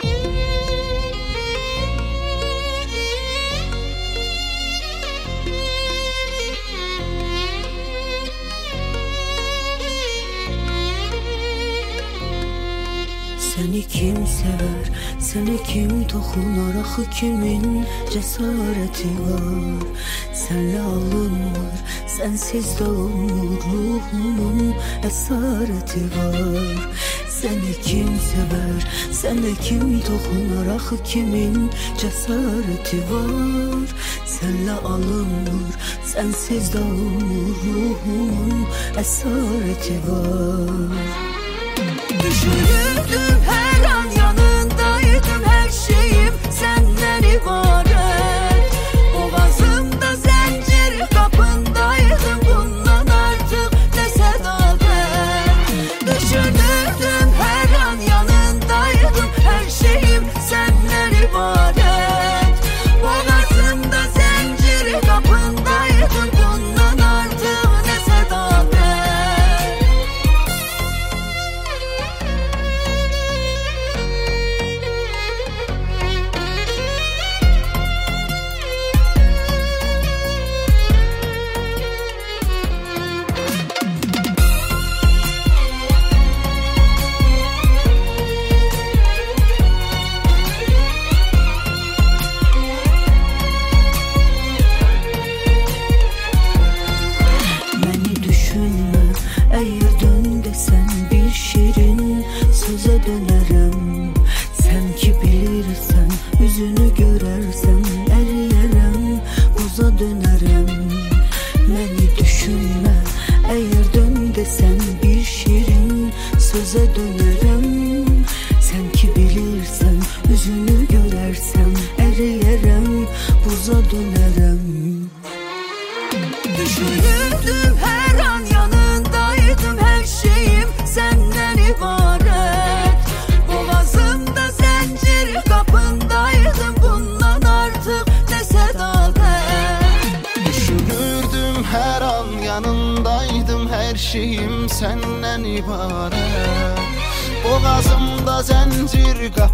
Seni kim sever, seni kim dokunar, axı kimin cesareti var? Senle alınmır, sensiz de olmur, ruhumun esareti var. Seni kim sever, seni kim dokunar, axı kimin cesareti var? Senle alınmır, sensiz de olmur, ruhumun esareti var. Düşünürdüm her an, yanındaydım, her şeyim senden ibaret. Boğazımda zincir, kapındaydım, bundan artık ne sadakat. Düşünürdüm her an, yanındaydım, her şeyim senden ibaret. Boğazımda zincir, kapındaydım, bundan artık ne sadakat. Eğer dön desen bir şirin söze dönerim. Sen ki bilirsen, yüzünü görersen eriyerem, buza dönerim. Beni düşünme, eğer dön desen bir şirin söze dönerim. Sen ki bilirsen, yüzünü görersen eriyerem, buza dönerim. Düşünürdüm her an, yanındaydım, her şeyim senden ibaret. Boğazımda zincir, kapındaydım, bundan artık ne sadakat. Düşünürdüm her an, yanındaydım, her şeyim senden ibaret. Boğazımda zincir,